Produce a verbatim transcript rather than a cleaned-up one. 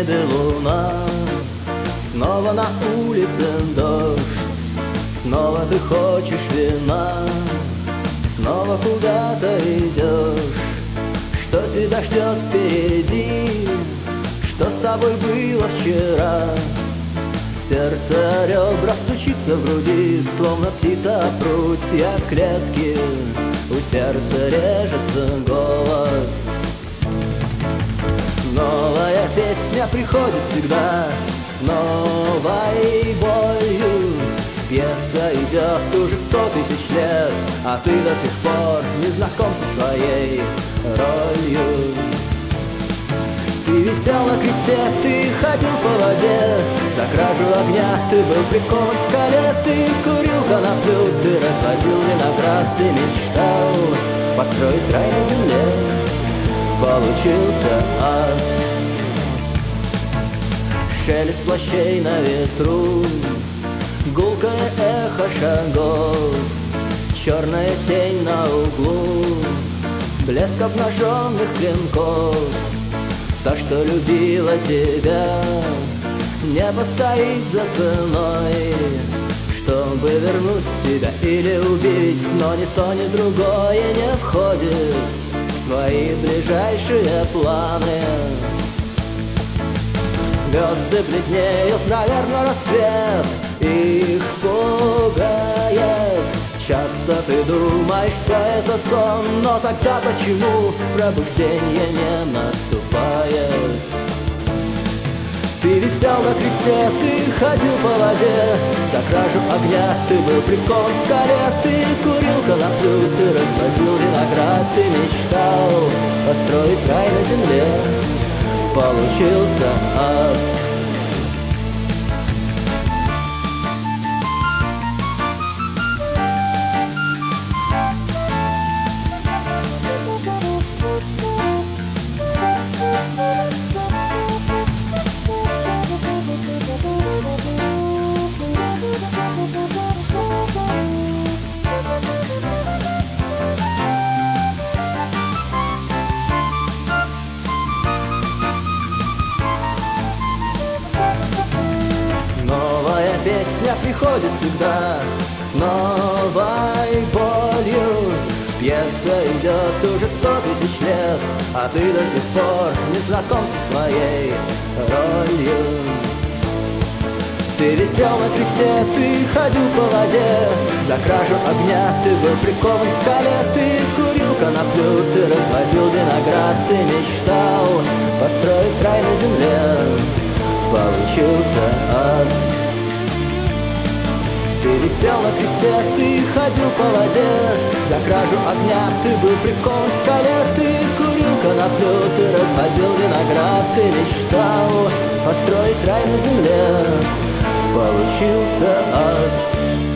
небе луна. Снова на улице дождь, снова ты хочешь вина, снова куда-то идешь. Что тебя ждет впереди? Что с тобой было вчера? Сердце ребра стучится в груди, словно птица о прутья клетки. У сердца режется голос. Новая песня приходит всегда с новой болью. Пьеса идет уже сто тысяч лет, а ты до сих пор не знаком со своей ролью. Ты висел на кресте, ты ходил по воде, за кражу огня ты был прикован к скале. Ты курил коноплю, ты разводил виноград, ты мечтал построить рай на земле. Получился ад. Шелест плащей на ветру, гулкое эхо шагов, черная тень на углу, блеск обнаженных клинков. Та, что любила тебя, небо стоит за ценой, чтобы вернуть тебя или убить. Но ни то, ни другое не входит в твои ближайшие планы. Звезды бледнеют, наверное, рассвет их пугает. Часто ты думаешь, все это сон, но тогда почему пробуждение не наступает? Ты висел на кресте, ты ходил по воде, за кражу огня ты был прикован к скале. Ты курил коноплю, ты разводил виноград, ты мечтал построить рай на земле. Получился ад. Песня приходит всегда с новой болью. Пьеса идет уже сто тысяч лет, а ты до сих пор не знаком со своей ролью. Ты висел на кресте, ты ходил по воде, за кражу огня ты был прикован к скале. Ты курил коноплю, ты разводил виноград, ты мечтал построить рай на земле. Получился ад. Ты висел на кресте, ты ходил по воде, за кражу огня ты был прикован к скале. Ты курил коноплю, ты разводил виноград, ты мечтал построить рай на земле. Получился ад.